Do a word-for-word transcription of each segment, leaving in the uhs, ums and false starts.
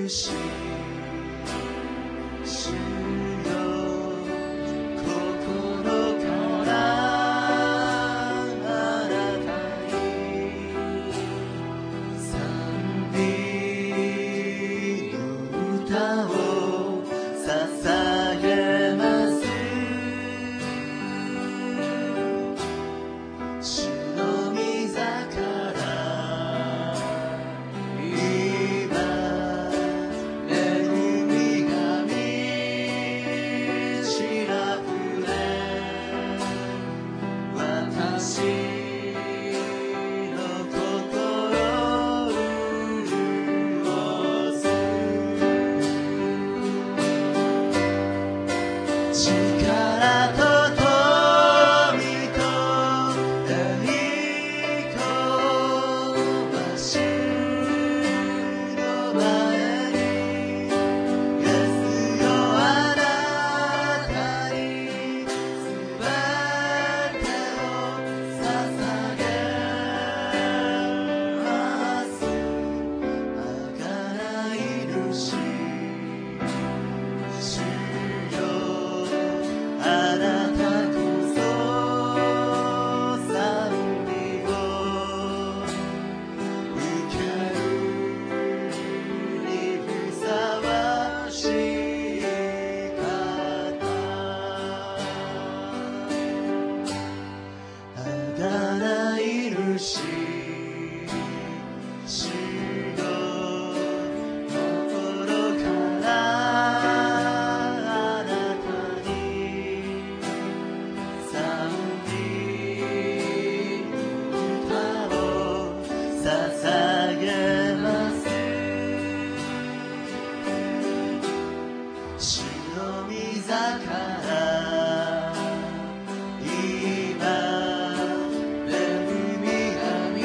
し主よ心からあなたに賛美の歌を捧げます主の御座から今恵みが満ち溢れ私の心を潤す力と富と栄光は主の前にイエスよあなたにすべてを捧げます贖い主主よあなたこそ賛美を受けるにふさわしい方贖い主主よ心からあなたに賛美の歌を捧げます主の御座から今恵みが満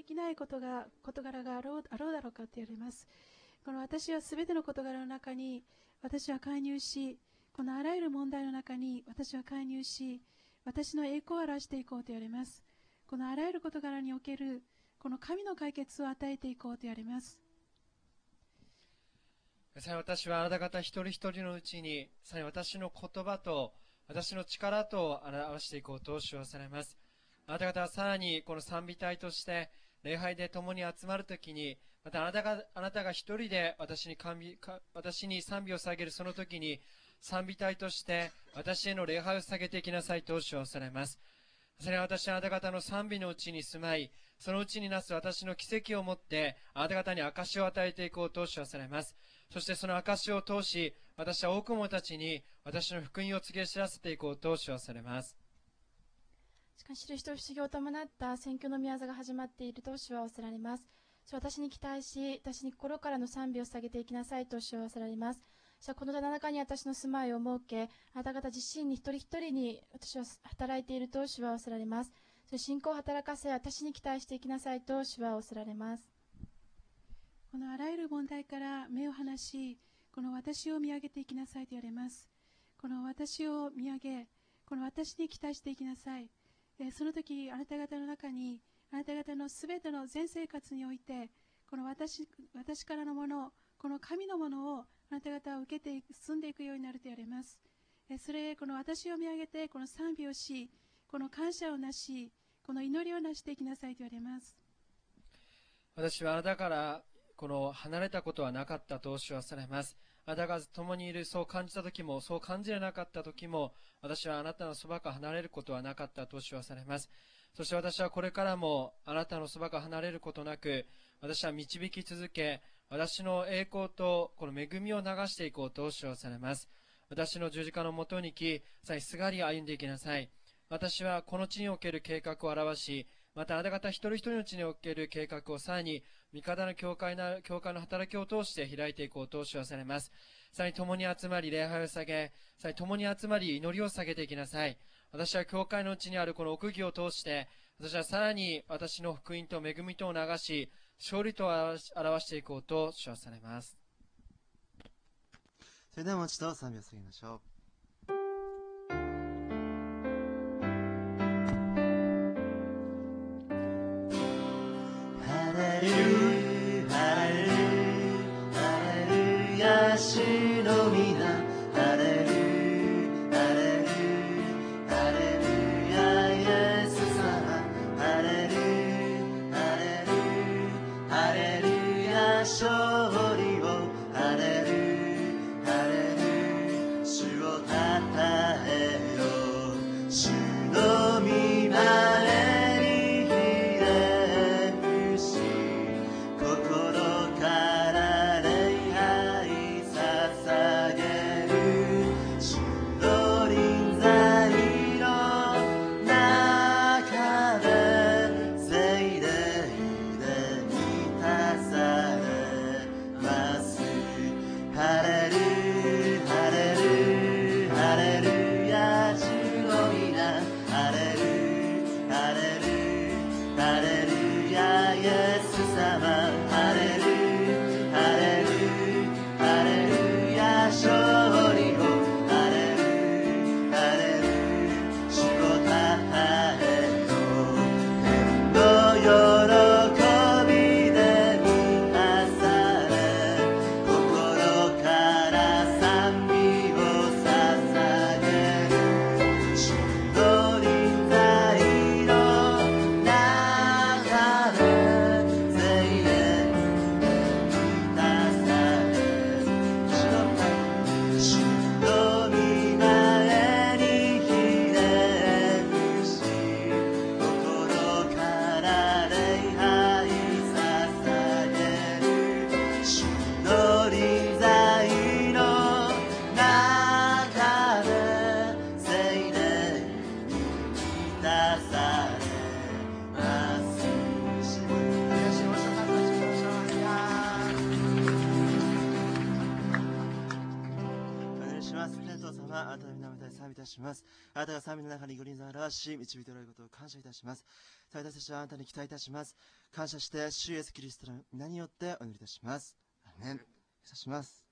できないことが事柄があろう、あろうだろうかと言われます。この私はすべての事柄の中に私は介入し、このあらゆる問題の中に私は介入し、私の栄光を表していこうと言われます。このあらゆる事柄におけるこの神の解決を与えていこうと言われます。 さらに私はあなた方一人一人のうちに、さらに私の言葉と私の力と表していこうと主はされます。あなた方はさらにこの賛美隊として礼拝で共に集まるときに、またあなたがあなたが一人で私に賛美私に賛美を下げるその時に、賛美隊として私への礼拝を下げていきなさいと主はされます。それは私はあなた方の賛美のうちに住まい、そのうちになす私の奇跡をもってあなた方に証を与えていこうと主はされます。そしてその証を通し、私は多くの者たちに私の福音を告げ知らせていこうと主はされます。 しかし印と不思議を伴った宣教の御業が始まっていると主は仰せられます。主は私に期待し、私に心からの賛美を下げていきなさいと主は仰せられます。主はこの棚の中に私の住まいを設け、あなた方自身に一人一人に私は働いていると主は仰せられます。そして信仰を働かせ、私に期待していきなさいと主は仰せられます。 このあらゆる問題から目を離し、この私を見上げていきなさいと言われます。この私を見上げ、この私に期待していきなさい。その時あなた方の中に、あなた方のすべての全生活において、この 私, 私からのもの、この神のものをあなた方は受けて進んでいくようになると言われます。それこの私を見上げて、この賛美をし、この感謝をなし、この祈りをなしていきなさいと言われます。 私はあなたからこの離れたことはなかったと主はされます。あなたが共にいる、そう感じた時も、そう感じれなかった時も、私はあなたのそばから離れることはなかったと主はされます。そして私はこれからもあなたのそばから離れることなく、私は導き続け、私の栄光とこの恵みを流していこうと主はされます。私の十字架のもとに来、さえすがり歩んでいきなさい。私はこの地における計画を表し、またあなた方一人一人の地における計画をさらに味方の教会な教会の働きを通して開いていこうと主はされます。さらに共に集まり礼拝を下げ、さらに共に集まり祈りを下げていきなさい。私は教会のうちにあるこの奥義を通して、私はさらに私の福音と恵みとを流し、勝利とを表していこうと主はされます。 それではもう一度賛美を下げましょう。ハレルヤ、ハレルヤ、ハレルヤ、主の皆、ハレルヤ、ハレルヤ、ハレルヤ、イエス様、ハレルヤ、ハレルヤ、ハレルヤ、勝利を、ハレルヤ、ハレルヤ、主をたたえよう、主の御前にひれ伏し、心から礼拝捧げる、主の臨在の中で聖霊で満たされます。ハレルヤ、ハレルヤ、ハレルヤ、主の皆、ハレルヤ、ハレルヤ、ハレルヤ、イエス様、ハレルヤ、ハレルヤ、ハレルヤ、勝利を、ハレルヤ、ハレルヤ、主をたたえよう、天の喜びで満たされ、心から賛美を捧げる、主の臨在の中で聖霊で満たされ、主の御前にひれ伏し、心から礼拝捧げる、主の臨在の中で聖霊に満たされます。お願いします。天父様、あなたの皆を満た賛美いたします。あなたが賛美の中に五輪座を表し、導いておられることを感謝いたします。私たちはあなたに期待いたします。感謝して、主イエスキリストの皆によってお祈りいたします。アーメン。感謝します。